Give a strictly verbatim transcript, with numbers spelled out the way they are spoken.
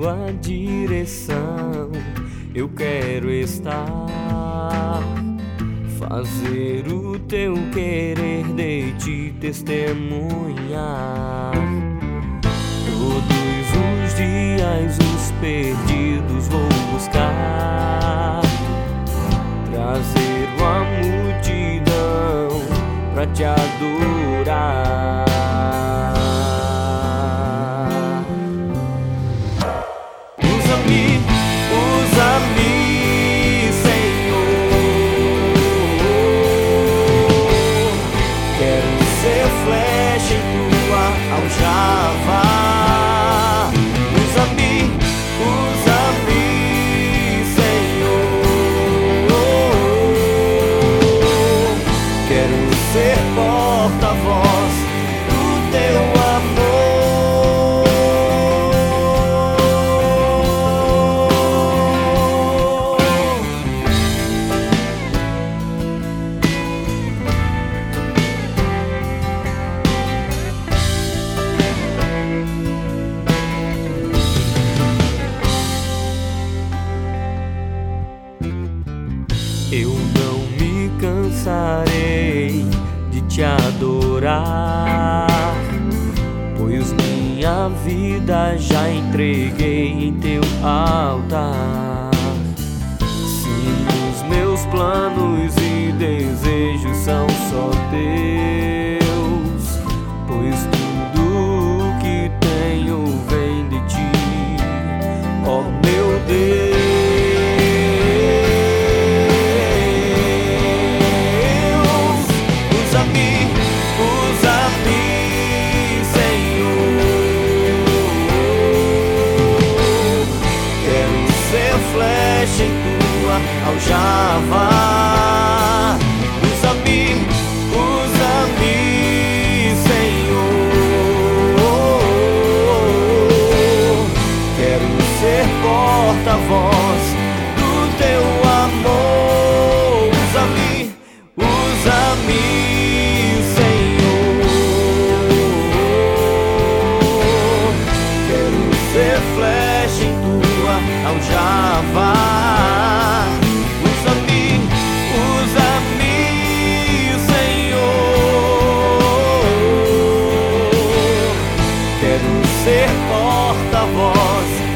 tua direção eu quero estar, fazer o teu querer, de ti testemunhar. Todos os dias os perdidos vou buscar, trazer uma multidão pra te adorar. Usa-me, usa-me, Senhor. Quero ser flecha em tua aljava. Usa-me, usa-me, Senhor. Quero ser porta-voz do teu amor. Eu não me cansarei de te adorar, pois minha vida já entreguei em teu altar. Se os meus planos e desejos são só teus, pois tudo que tenho vem de ti, ó meu Deus. Flecha em tua aljava. Usa-me, usa-me, Senhor. Quero ser porta-voz do teu amor. Usa-me, usa-me, Senhor. Quero ser flecha em tua aljava. Usa-me, usa-me, Senhor. Quero ser porta-voz